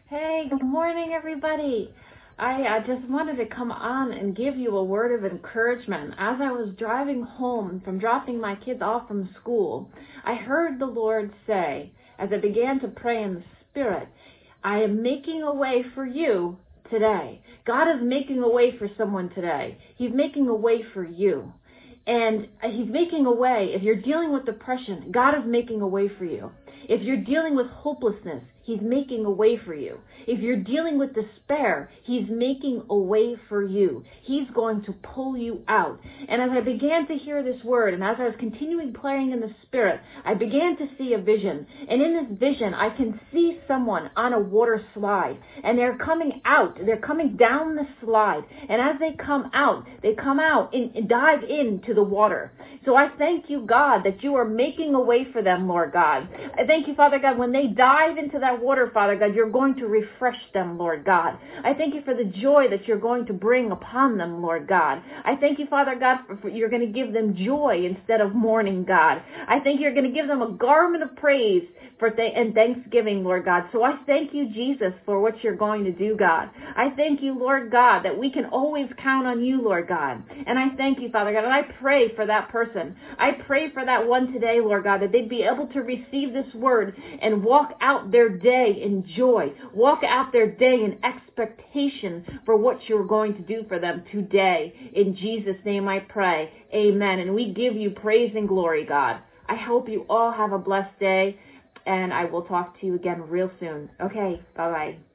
Hey, good morning, everybody. I just wanted to come on and give you a word of encouragement. As I was driving home from dropping my kids off from school, I heard the Lord say, as I began to pray in the Spirit, I am making a way for you today. God is making a way for someone today. He's making a way for you. And He's making a way. If you're dealing with depression, God is making a way for you. If you're dealing with hopelessness, He's making a way for you. If you're dealing with despair, He's making a way for you. He's going to pull you out. And as I began to hear this word, and as I was continuing praying in the Spirit, I began to see a vision. And in this vision, I can see someone on a water slide. And they're coming out. They're coming down the slide. And as they come out and dive into the water. So I thank you, God, that you are making a way for them, Lord God. I thank you, Father God, when they dive into that water, Father God, you're going to refresh them, Lord God. I thank you for the joy that you're going to bring upon them, Lord God. I thank you, Father God, for you're going to give them joy instead of mourning, God. I think you're going to give them a garment of praise and thanksgiving, Lord God. So I thank you, Jesus, for what you're going to do, God. I thank you, Lord God, that we can always count on you, Lord God. And I thank you, Father God, and I pray for that person. I pray for that one today, Lord God, that they'd be able to receive this word and walk out their day in joy, walk out their day in expectation for what you're going to do for them today. In Jesus' name I pray. Amen. And we give you praise and glory, God. I hope you all have a blessed day, and I will talk to you again real soon. Okay, bye-bye.